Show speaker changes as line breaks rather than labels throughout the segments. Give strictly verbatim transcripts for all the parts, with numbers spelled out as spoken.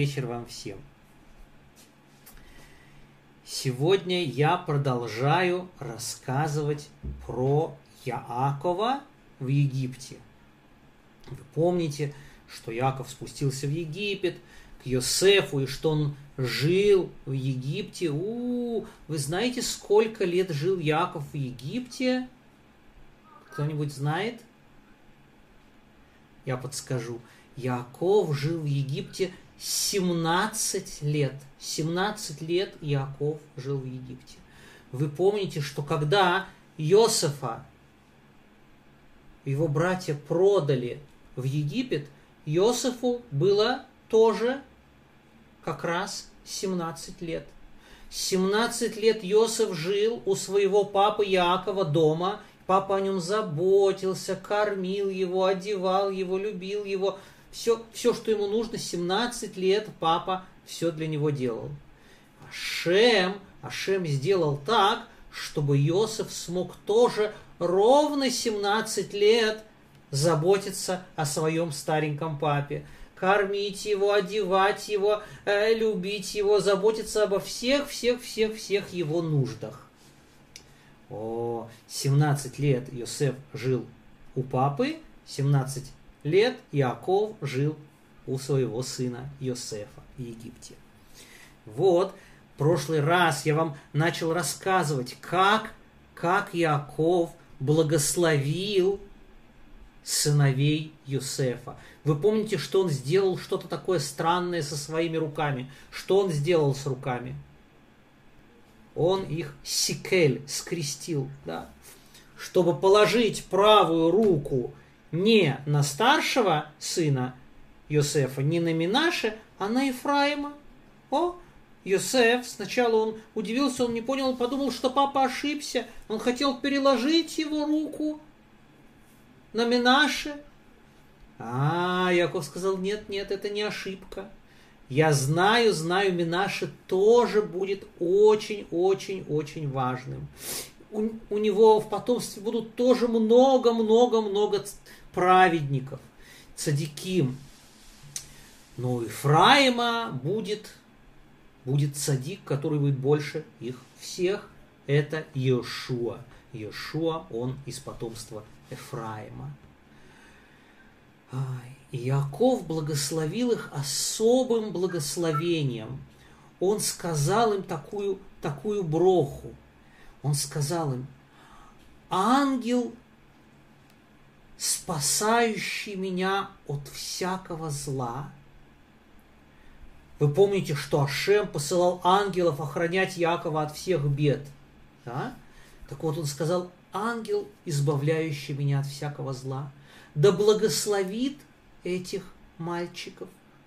вечер вам всем. Сегодня я продолжаю рассказывать про Яакова в Египте. Вы помните, что Яаков спустился в Египет к Йосефу, и что он жил в Египте. У-у-у, вы знаете, сколько лет жил Яаков в Египте? Кто-нибудь знает? Я подскажу. Яаков жил в Египте семнадцать лет. семнадцать лет Яаков жил в Египте. Вы помните, что когда Йосефа, его братья продали в Египет, Йосефу было тоже как раз семнадцать лет. семнадцать лет Йосеф жил у своего папы Яакова дома. Папа о нем заботился, кормил его, одевал его, любил его. Все, все, что ему нужно, семнадцать лет папа все для него делал. Ашем, Ашем сделал так, чтобы Йосеф смог тоже ровно семнадцать лет заботиться о своем стареньком папе. Кормить его, одевать его, э, любить его, заботиться обо всех, всех, всех, всех его нуждах. О, семнадцать лет Йосеф жил у папы, семнадцать лет Яаков жил у своего сына Йосефа в Египте. Вот, в прошлый раз я вам начал рассказывать, как, как Яаков благословил сыновей Йосефа. Вы помните, что он сделал что-то такое странное со своими руками? Что он сделал с руками? Он их сикель, скрестил, да? Чтобы положить правую руку не на старшего сына Йосефа, не на Минаше, а на Ефраима. О, Йосеф, сначала он удивился, он не понял, он подумал, что папа ошибся. Он хотел переложить его руку на Минаше. А, Яков сказал, нет, нет, это не ошибка. Я знаю, знаю, Минаше тоже будет очень-очень-очень важным. У, у него в потомстве будут тоже много-много-много праведников, цадиким. Но у Ефраима будет, будет цадик, который будет больше их всех. Это Йошуа. Йошуа, он из потомства Ефраима. И Яаков благословил их особым благословением. Он сказал им такую, такую броху. Он сказал им, ангел, спасающий меня от всякого зла. Вы помните, что Ашем посылал ангелов охранять Яакова от всех бед. Да? Так вот он сказал, ангел, избавляющий меня от всякого зла, да благословит этих мальчиков.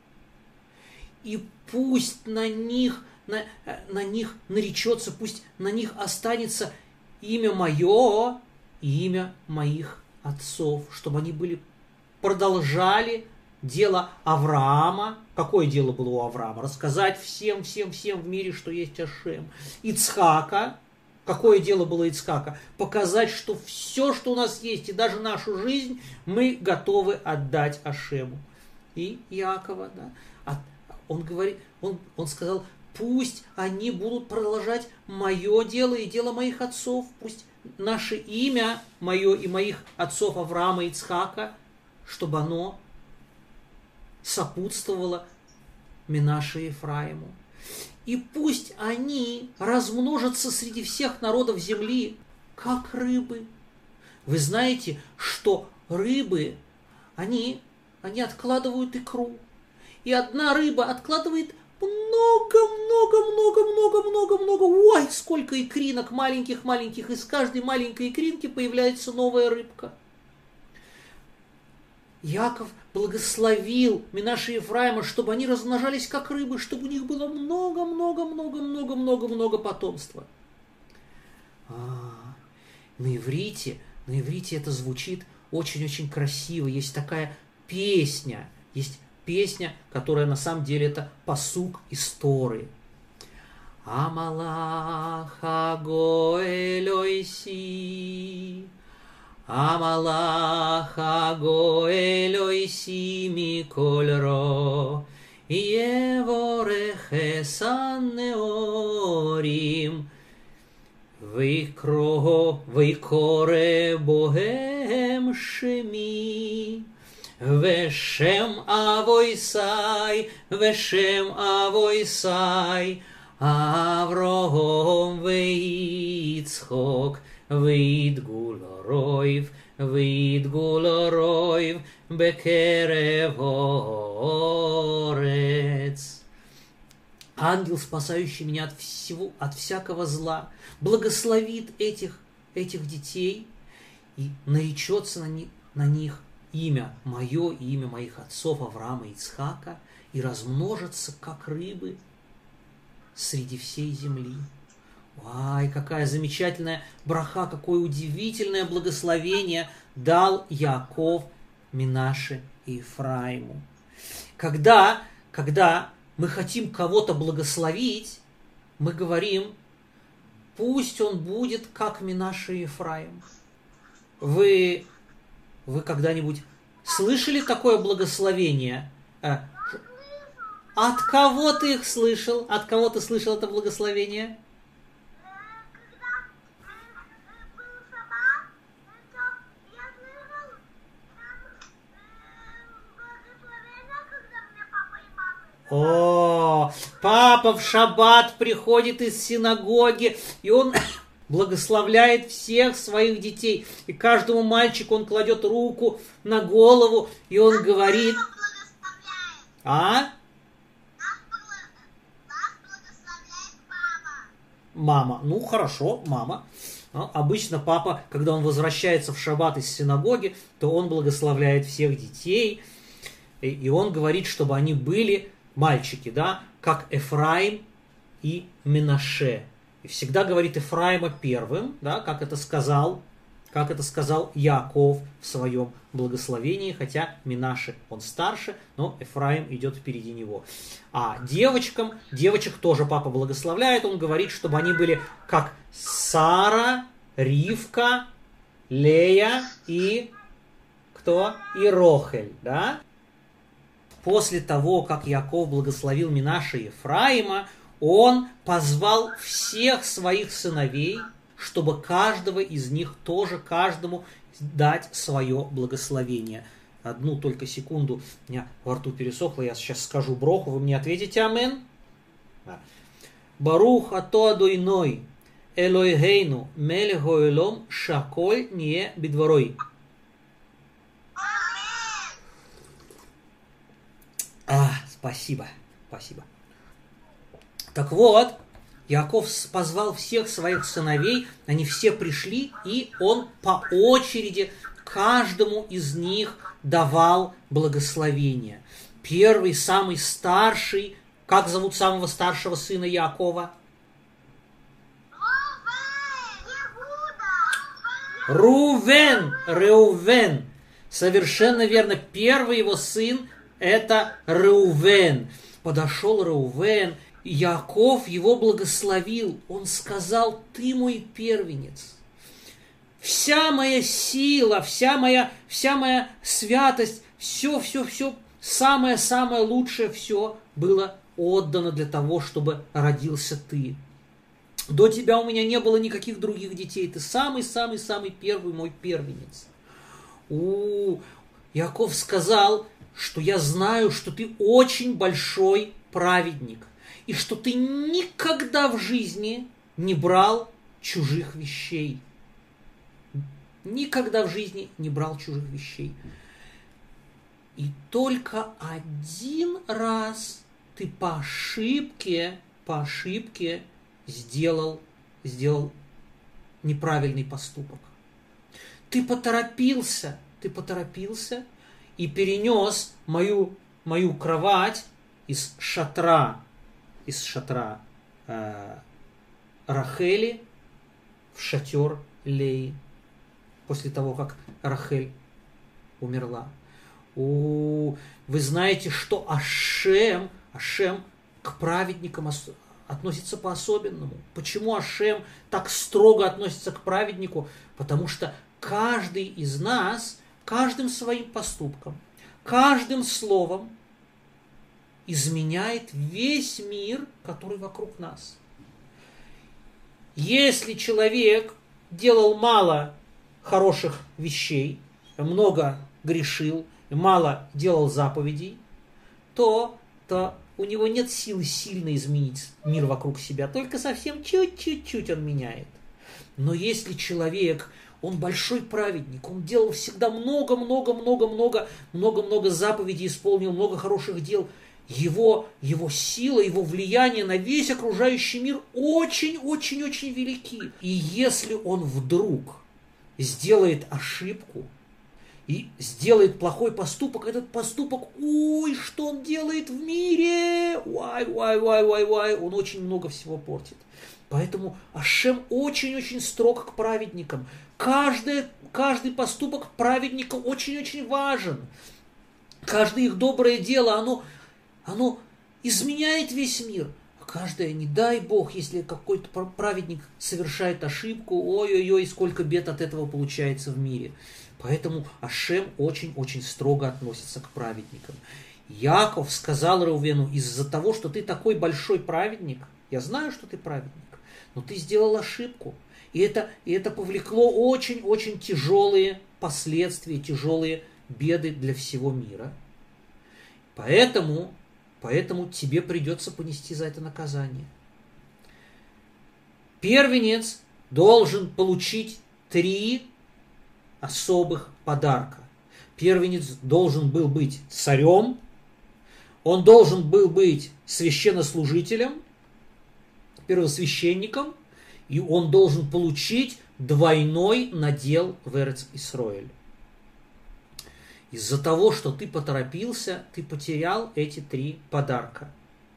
И пусть на них, на, на них наречется, пусть на них останется имя мое и имя моих отцов, чтобы они были, продолжали дело Авраама. Какое дело было у Авраама? Рассказать всем, всем, всем в мире, что есть Ашем. Ицхака. Какое дело было Ицхака? Показать, что все, что у нас есть, и даже нашу жизнь, мы готовы отдать Ашему. И Иакова, да, он говорит, он, он сказал, пусть они будут продолжать мое дело и дело моих отцов, пусть наше имя, мое и моих отцов Авраама и Ицхака, чтобы оно сопутствовало Минаше и Ефраиму. И пусть они размножатся среди всех народов земли, как рыбы. Вы знаете, что рыбы, они, они откладывают икру. И одна рыба откладывает много-много-много-много-много-много. Ой, сколько икринок маленьких-маленьких. Из каждой маленькой икринки появляется новая рыбка. Яков благословил Минаше и Ефраима, чтобы они размножались как рыбы, чтобы у них было много-много-много-много-много-много потомства. А, на иврите, на иврите это звучит очень-очень красиво. Есть такая песня, есть песня, которая на самом деле это пасук из Торы. Амалах агоэль ойси, Амалах агоэль ойси миколь ро, יבורך הנאורים, ויקרא ויקרא בוהם שמי, ושם אבויסי, ושם אבויסי, אברהם ויצחק, וידגו לרויב, וידגו לרויב, бекерев орец. Ангел, спасающий меня от всего, от всякого зла, благословит этих, этих детей и наречется на, ни, на них имя мое и имя моих отцов Авраама и Ицхака, и размножится, как рыбы, среди всей земли. Ай, какая замечательная браха, какое удивительное благословение дал Яаков Минаше и Ефраиму. Когда, когда мы хотим кого-то благословить, мы говорим, пусть он будет как Минаше и Ефраим. Вы, вы когда-нибудь слышали такое благословение? От кого ты их слышал? От кого ты слышал это благословение? О, папа в шаббат приходит из синагоги, и он благословляет всех своих детей. И каждому мальчику он кладет руку на голову, и он говорит... А? Мама. Ну, хорошо, мама. Обычно папа, когда он возвращается в шаббат из синагоги, то он благословляет всех детей, и он говорит, чтобы они были... мальчики, да, как Эфраим и Менаше. И всегда говорит Эфраима первым, да, как это сказал, как это сказал Яаков в своем благословении, хотя Менаше он старше, но Эфраим идет впереди него. А девочкам, девочек тоже папа благословляет, он говорит, чтобы они были как Сара, Ривка, Лея и кто? И Рохель, да? После того, как Яаков благословил Минаше и Ефраима, он позвал всех своих сыновей, чтобы каждого из них тоже, каждому дать свое благословение. Одну только секунду, у меня во рту пересохло, я сейчас скажу броху, вы мне ответите амен? Барух ато адойной, элойгейну, мелех гоэлом, шаколь не бидворой. А, спасибо, спасибо. Так вот, Яаков позвал всех своих сыновей, они все пришли, и он по очереди каждому из них давал благословение. Первый, самый старший, как зовут самого старшего сына Яакова? Рувен, Реувен. Совершенно верно, первый его сын это Реувен. Подошел Реувен, и Яаков его благословил. Он сказал, ты мой первенец. Вся моя сила, вся моя, вся моя святость, все, все, все, самое-самое лучшее, все было отдано для того, чтобы родился ты. До тебя у меня не было никаких других детей. Ты самый-самый-самый первый мой первенец. У Яаков сказал, что я знаю, что ты очень большой праведник, и что ты никогда в жизни не брал чужих вещей. Никогда в жизни не брал чужих вещей. И только один раз ты по ошибке, по ошибке сделал, сделал неправильный поступок. Ты поторопился, ты поторопился, и перенес мою, мою кровать из шатра, из шатра э, Рахели в шатер Леи, после того, как Рахель умерла. О, вы знаете, что Ашем, Ашем к праведникам относится по-особенному. Почему Ашем так строго относится к праведнику? Потому что каждый из нас, каждым своим поступком, каждым словом изменяет весь мир, который вокруг нас. Если человек делал мало хороших вещей, много грешил, мало делал заповедей, то, то у него нет силы сильно изменить мир вокруг себя, только совсем чуть-чуть он меняет. Но если человек, он большой праведник, он делал всегда много-много-много-много, много-много заповедей исполнил, много хороших дел, его, его сила, его влияние на весь окружающий мир очень-очень-очень велики. И если он вдруг сделает ошибку и сделает плохой поступок, этот поступок, ой, что он делает в мире, уай, уай, уай, уай, уай, он очень много всего портит. Поэтому Ашем очень-очень строг к праведникам. Каждый, каждый поступок праведника очень-очень важен. Каждое их доброе дело, оно, оно изменяет весь мир. А каждое, не дай Бог, если какой-то праведник совершает ошибку, ой-ой-ой, сколько бед от этого получается в мире. Поэтому Ашем очень-очень строго относится к праведникам. Яков сказал Реувену: из-за того, что ты такой большой праведник, я знаю, что ты праведник, но ты сделал ошибку. И это, и это повлекло очень-очень тяжелые последствия, тяжелые беды для всего мира. Поэтому, поэтому тебе придется понести за это наказание. Первенец должен получить три особых подарка. Первенец должен был быть царем, он должен был быть священнослужителем, первосвященником, и он должен получить двойной надел в Эрец Исроэль. Из-за того, что ты поторопился, ты потерял эти три подарка.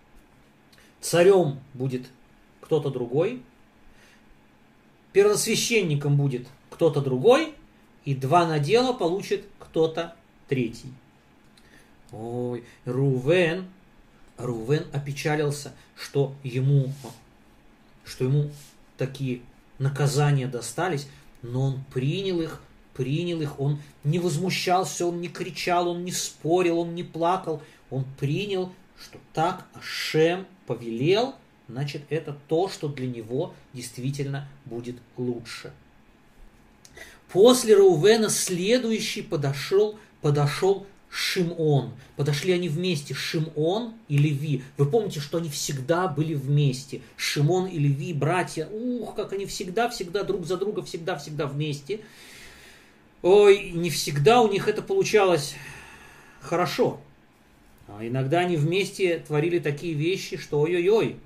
Царем будет кто-то другой, первосвященником будет кто-то другой, и два надела получит кто-то третий. Ой, Рувен, Рувен опечалился, что ему, что ему такие наказания достались, но он принял их, принял их, он не возмущался, он не кричал, он не спорил, он не плакал, он принял, что так Ашем повелел, значит, это то, что для него действительно будет лучше. После Реувена следующий подошел, подошел Шимон. Подошли они вместе, Шимон и Леви. Вы помните, что они всегда были вместе. Шимон и Леви, братья, ух, как они всегда-всегда друг за друга, всегда-всегда вместе. Ой, не всегда у них это получалось хорошо. А иногда они вместе творили такие вещи, что ой-ой-ой.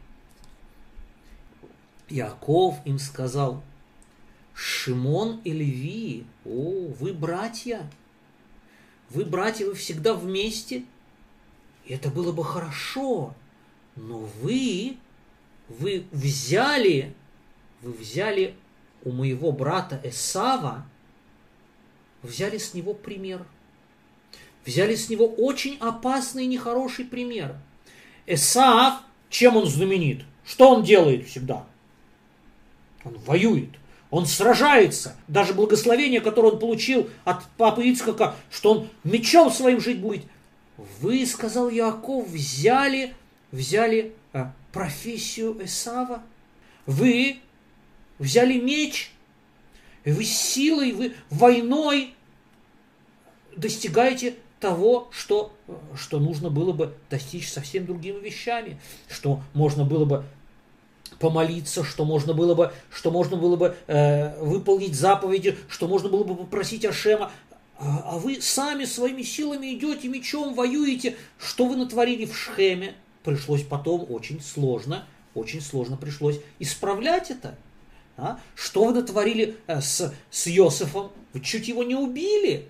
Яаков им сказал: Шимон и Леви, о, вы братья, вы братья, вы всегда вместе, и это было бы хорошо, но вы, вы взяли, вы взяли у моего брата Эсава, взяли с него пример, взяли с него очень опасный и нехороший пример. Эсав, чем он знаменит? Что он делает всегда? Он воюет. Он сражается. Даже благословение, которое он получил от папы Ицхака, что он мечом своим жить будет. Вы, сказал Яаков, взяли, взяли а, профессию Эсава. Вы взяли меч. И вы силой, вы войной достигаете того, что, что нужно было бы достичь совсем другими вещами. Что можно было бы помолиться, что можно было бы, что можно было бы э, выполнить заповеди, что можно было бы попросить Ашема, а, а вы сами своими силами идете, мечом воюете. Что вы натворили в Шхеме? Пришлось потом очень сложно, очень сложно пришлось исправлять это. А? Что вы натворили э, с, с Йосефом? Вы чуть его не убили.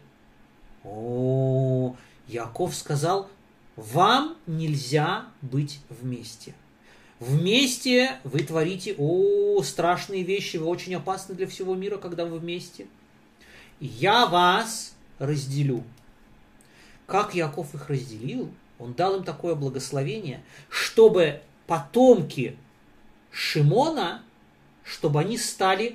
О, Яаков сказал: вам нельзя быть вместе. Вместе вы творите, о, страшные вещи, вы очень опасны для всего мира, когда вы вместе. Я вас разделю. Как Яаков их разделил? Он дал им такое благословение, чтобы потомки Шимона, чтобы они стали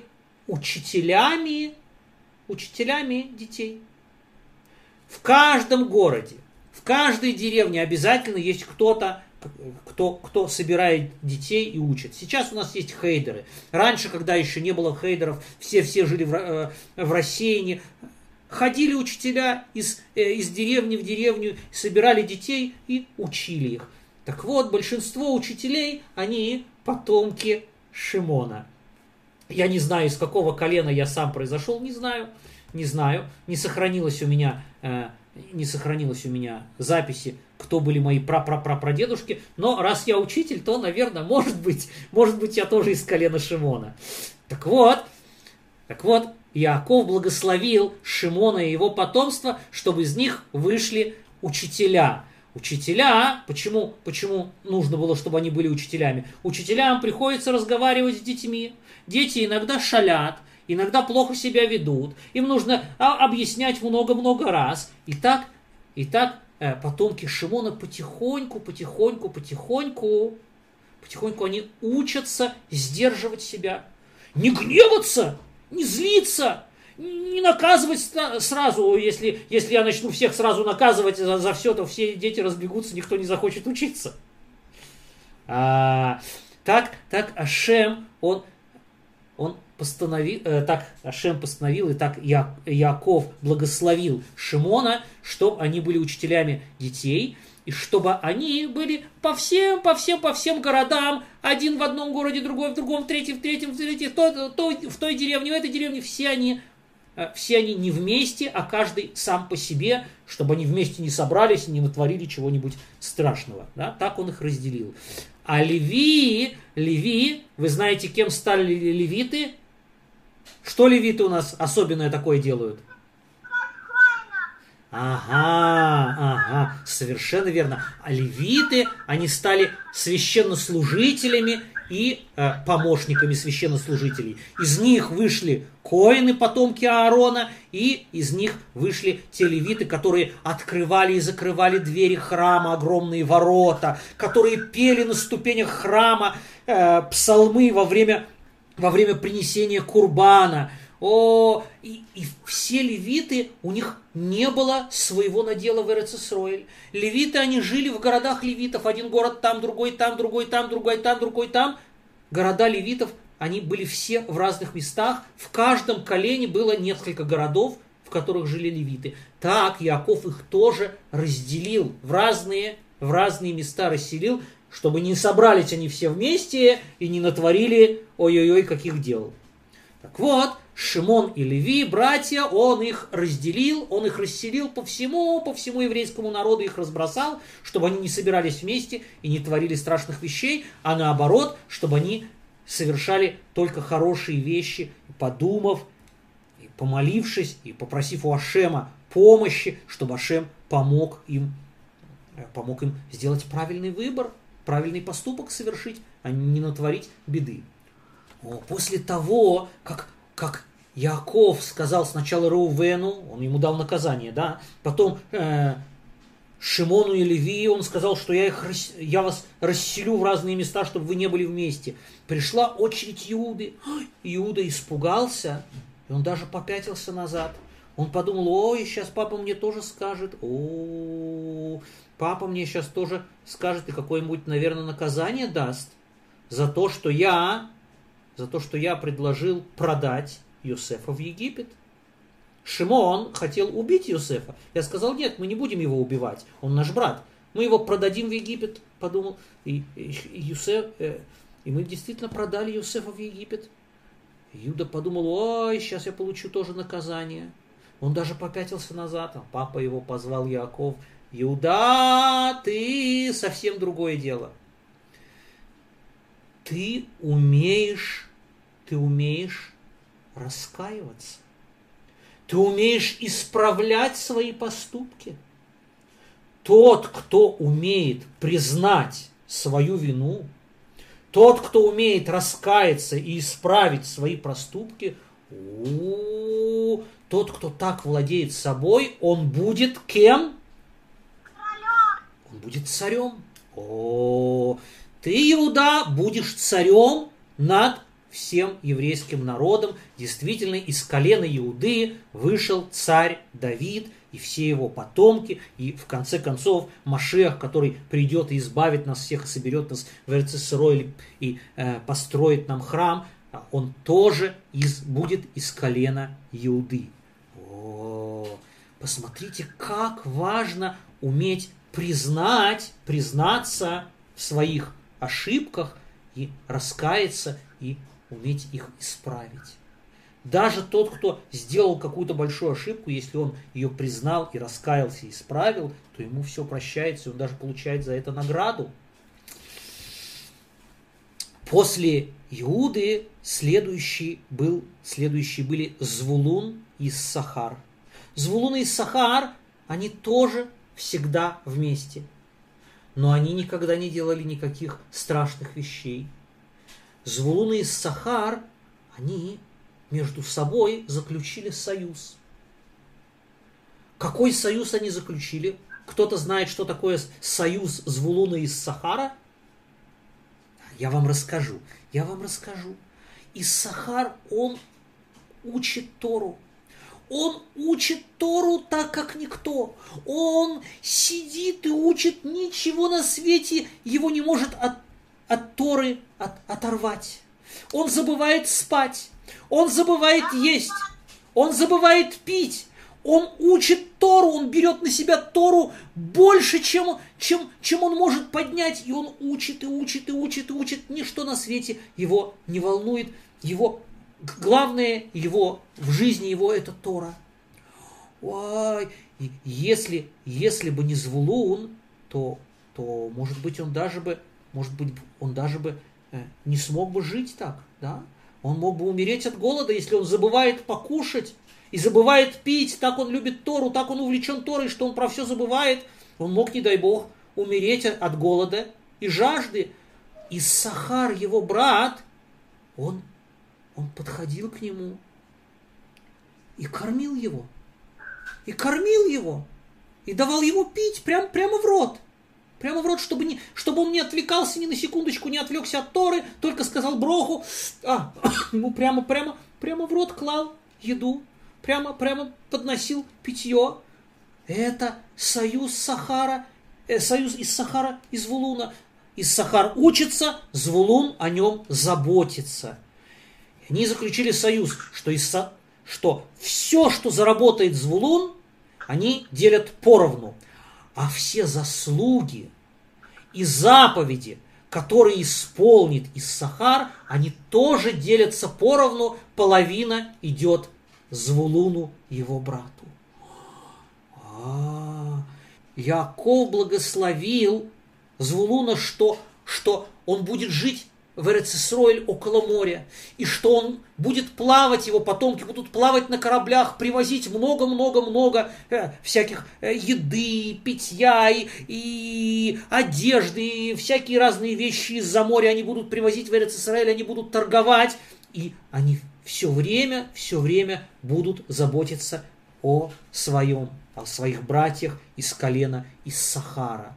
учителями, учителями детей. В каждом городе, В каждой деревне обязательно есть кто-то, кто, кто собирает детей и учит. Сейчас у нас есть хейдеры. Раньше, когда еще не было хейдеров, все-все жили в, в рассеянии. Ходили учителя из, из деревни в деревню, собирали детей и учили их. Так вот, большинство учителей, они потомки Шимона. Я не знаю, из какого колена я сам произошел, не знаю, не знаю. Не сохранилось у меня, э, не сохранилось у меня записи, кто были мои пра-пра-пра-прадедушки. Но раз я учитель, то, наверное, может быть, может быть, я тоже из колена Шимона. Так вот, так вот, Иаков благословил Шимона и его потомство, чтобы из них вышли учителя. Учителя, почему, почему нужно было, чтобы они были учителями? Учителям приходится разговаривать с детьми. Дети иногда шалят, иногда плохо себя ведут. Им нужно объяснять много-много раз. И так, и так потомки Шимона потихоньку, потихоньку, потихоньку, потихоньку они учатся сдерживать себя. Не гневаться! Не злиться, не наказывать сразу. Если, если я начну всех сразу наказывать за, за все, то все дети разбегутся, никто не захочет учиться. А, так, так Ашем, он, он постановил, э, так Ашем постановил, и так Я, Иаков благословил Шимона, чтобы они были учителями детей, и чтобы они были по всем, по всем, по всем городам, один в одном городе, другой в другом, третий в третьем, в третьем, то, то, в той деревне, в этой деревне, все они, все они не вместе, а каждый сам по себе, чтобы они вместе не собрались и не натворили чего-нибудь страшного. Да? Так он их разделил. А Леви, Леви, вы знаете, кем стали левиты? Что левиты у нас особенное такое делают? Ага, ага, совершенно верно. А левиты, они стали священнослужителями и э, помощниками священнослужителей. Из них вышли коэны, потомки Аарона, и из них вышли те левиты, которые открывали и закрывали двери храма, огромные ворота, которые пели на ступенях храма э, псалмы во время, во время принесения курбана. О, и, и все левиты, у них не было своего надела в Эрец-Исроэль. Левиты, они жили в городах левитов. Один город там, другой там, другой там, другой там, другой там. Города левитов, они были все в разных местах. В каждом колене было несколько городов, в которых жили левиты. Так Иаков их тоже разделил в разные, в разные места расселил, чтобы не собрались они все вместе и не натворили ой-ой-ой каких дел. Так вот, Шимон и Леви, братья, он их разделил, он их расселил по всему, по всему еврейскому народу, их разбросал, чтобы они не собирались вместе и не творили страшных вещей, а наоборот, чтобы они совершали только хорошие вещи, подумав, и помолившись и попросив у Ашема помощи, чтобы Ашем помог им, помог им сделать правильный выбор, правильный поступок совершить, а не натворить беды. После того, как, как Иаков сказал сначала Реувену, он ему дал наказание, да, потом э, Шимону и Леви, он сказал, что я, их, я вас расселю в разные места, чтобы вы не были вместе. Пришла очередь Иуды. Иуда испугался, и он даже попятился назад. Он подумал, ой, сейчас папа мне тоже скажет, о, папа мне сейчас тоже скажет и какое-нибудь, наверное, наказание даст за то, что я, за то, что я предложил продать Йосефа в Египет. Шимон хотел убить Йосефа. Я сказал, нет, мы не будем его убивать, он наш брат. Мы его продадим в Египет, подумал. И, и, и, Юсеф, э, и мы действительно продали Йосефа в Египет. Иуда подумал, ой, сейчас я получу тоже наказание. Он даже попятился назад, а папа его позвал Иаков. Иуда, ты совсем другое дело. Ты умеешь, ты умеешь раскаиваться. Ты умеешь исправлять свои поступки. Тот, кто умеет признать свою вину, тот, кто умеет раскаяться и исправить свои проступки, у-у-у, тот, кто так владеет собой, он будет кем? Царем. Он будет царем. О, ты, Иуда, будешь царем над всем еврейским народом. Действительно, из колена Иуды вышел царь Давид и все его потомки, и в конце концов Машиах, который придет и избавит нас всех, и соберет нас в Эрец-Исроэль и э, построит нам храм, он тоже из, будет из колена Иуды. О, посмотрите, как важно уметь признать, признаться в своих ошибках и раскаяться, и уметь их исправить. Даже тот, кто сделал какую-то большую ошибку, если он ее признал и раскаялся, и исправил, то ему все прощается, и он даже получает за это награду. После Иуды следующий был, следующие были Звулун и Иссахар. Звулун и Иссахар, они тоже всегда вместе. Но они никогда не делали никаких страшных вещей. Звулун и Иссахар, они между собой заключили союз. Какой союз они заключили? Кто-то знает, что такое союз Звулуна и Иссахара? Я вам расскажу. Я вам расскажу. Иссахар, он учит Тору. Он учит Тору так, как никто. Он сидит и учит, ничего на свете его не может от, от Торы от, оторвать. Он забывает спать. Он забывает есть. Он забывает пить. Он учит Тору, он берет на себя Тору больше, чем, чем, чем он может поднять. И он учит, и учит, и учит, и учит. Ничто на свете его не волнует. Его, главное его в жизни его это Тора. Ой, если, если бы не Звулун, то, то может быть он даже бы, может быть, он даже бы э, не смог бы жить так, да? Он мог бы умереть от голода, если он забывает покушать и забывает пить, так он любит Тору, так он увлечен Торой, что он про все забывает. Он мог, не дай Бог, умереть от голода и жажды. Иссахар, его брат, он, он подходил к нему и кормил его. И кормил его. И давал ему пить прям, прямо в рот. Прямо в рот, чтобы, не, чтобы он не отвлекался ни на секундочку, не отвлекся от Торы, только сказал броху, а ему прямо, прямо, прямо в рот клал еду. Прямо, прямо подносил питье. Это союз Сахара, э, союз из Сахара и Звулуна. Иссахар учится, Звулун о нем заботится. Они заключили союз, что, Исса, что все, что заработает Звулун, они делят поровну. А все заслуги и заповеди, которые исполнит Иссахар, они тоже делятся поровну. Половина идет Звулуну, его брату. А-а-а. Яаков благословил Звулуна, что, что он будет жить в Эрец-Исроэль около моря, и что он будет плавать, его потомки будут плавать на кораблях, привозить много-много-много э, всяких э, еды, питья и, и одежды, и всякие разные вещи из-за моря они будут привозить в Эрец-Исроэль, они будут торговать, и они все время, все время будут заботиться о своем, о своих братьях из колена Иссахара.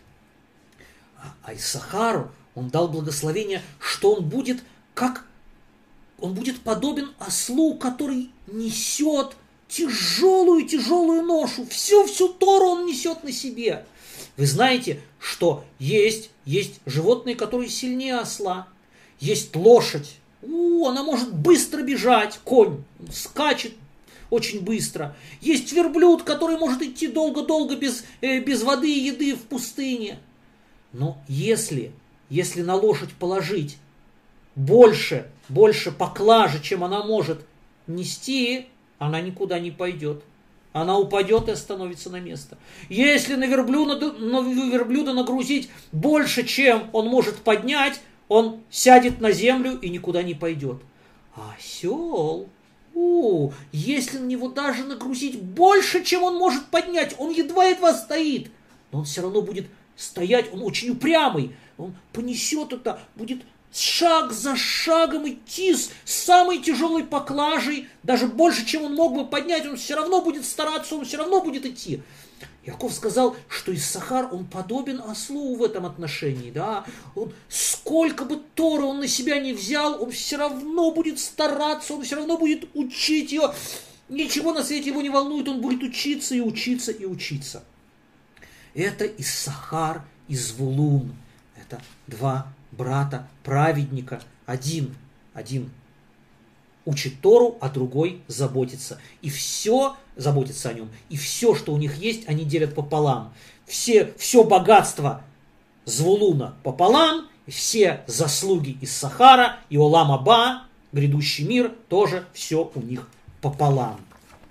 А Иссахару он дал благословение, что он будет как, он будет подобен ослу, который несет тяжелую-тяжелую ношу. Всю-всю Тору он несет на себе. Вы знаете, что есть, есть животные, которые сильнее осла. Есть лошадь. У, она может быстро бежать, конь, скачет очень быстро. Есть верблюд, который может идти долго-долго без, э, без воды и еды в пустыне. Но если, если на лошадь положить больше, больше поклажи, чем она может нести, она никуда не пойдет. Она упадет и остановится на место. Если на верблюда, на верблюда нагрузить больше, чем он может поднять, он сядет на землю и никуда не пойдет. А осел, у, если на него даже нагрузить больше, чем он может поднять, он едва-едва стоит, но он все равно будет стоять, он очень упрямый, он понесет это, будет шаг за шагом идти с самой тяжелой поклажей, даже больше, чем он мог бы поднять, он все равно будет стараться, он все равно будет идти. Яков сказал, что Иссахар, он подобен ослу в этом отношении, да, он, сколько бы Торы он на себя не взял, он все равно будет стараться, он все равно будет учить ее, ничего на свете его не волнует, он будет учиться и учиться и учиться. Это Иссахар и Звулун, это два брата, праведника, один, один учит Тору, а другой заботится. И все заботится о нем. И все, что у них есть, они делят пополам. Все, все богатство Звулуна пополам, все заслуги Иссахара и Олам Аба, грядущий мир, тоже все у них пополам.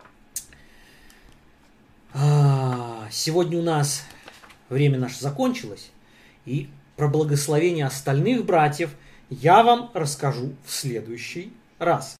Сегодня у нас время наше закончилось, и про благословение остальных братьев я вам расскажу в следующий раз.